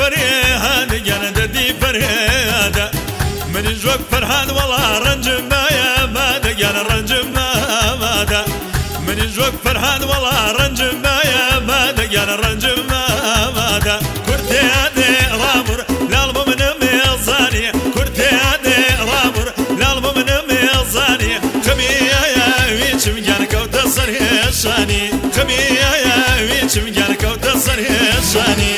فريهاد جانا ددي فريهاد من جوك فرحان والله رنجم يا مادا جانا رنجم مادا من جوك فرحان والله رنجم يا مادا جانا رنجم مادا كرتي هادي رامر لالبو من ميزاني كرتي هادي رامر لالبو من ميزاني خمية يا ويشم جانا كوتا صريح شاني خمية يا ويشم جانا كوتا صريح شاني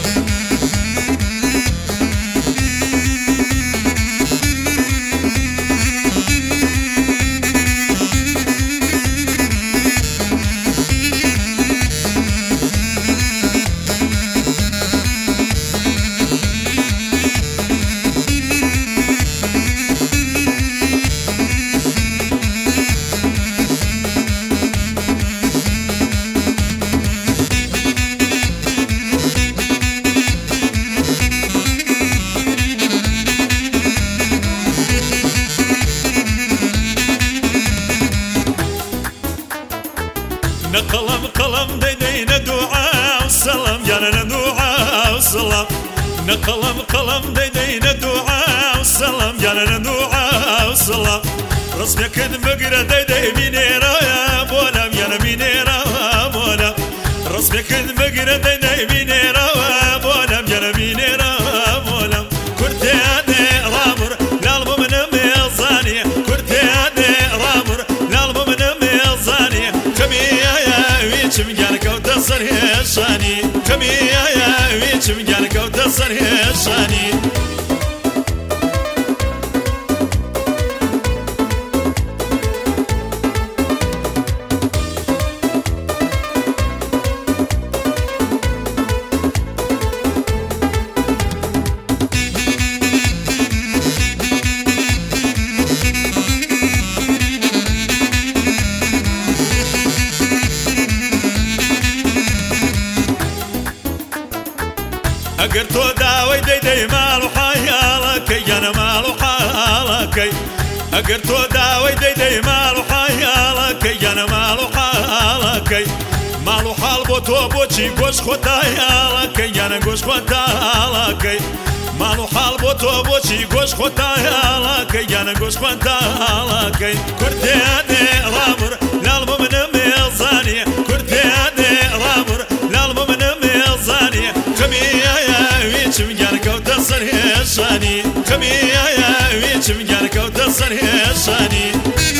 قلم دينا دعاء والسلام جانا دعاء والسلام قلم دينا دعاء والسلام جانا دعاء والسلام رسمك المقرة ديدي مينيرا يا بولام يانا مينيرا بولام رسمك المقرة ديدي مينيرا يا بولام يانا مينيرا بولام كرتي هادي رامر لالبو من ميزاني كرتي هادي رامر لالبو من ميزاني خمية يا ويشم جانا كوتا صريح شاني خمية يا ويشم جانا كوتا صريح شاني اگر تو داوي ديدي مالو حيالك جانا مالو حالك اگر تو داوي ديدي مالو حيالك جانا مالو حالك مالو حال بو تو بوچي گوش خدايالك جانا گوش خدايالك مالو حال بو تو بوچي گوش خدايالك جانا گوش خدايالك كرتي هادي رامر لالبو من ميزاني كرتي هادي رامر لالبو من ميزاني خمية يا ويشم جانا كوتا صريح شاني خمية يا ويشم جانا كوتا صريح شاني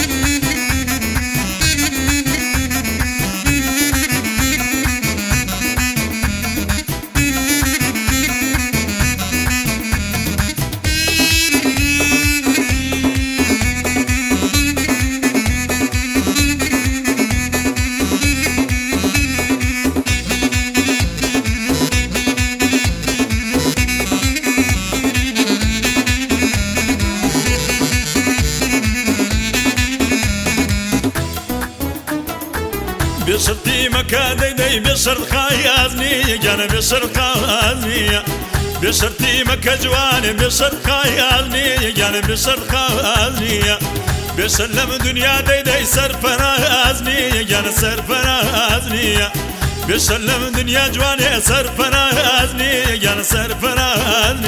بشرتي مكان ديدي بشرت خايزني جانا بشرت خايزني بشرتي مكا جواني بشرت خايزني جانا بشرت خايزني بسلم دنيا ديدي سرفرازني جانا سرفرازني بسلم دنيا جواني سرفرازني جانا سرفرازني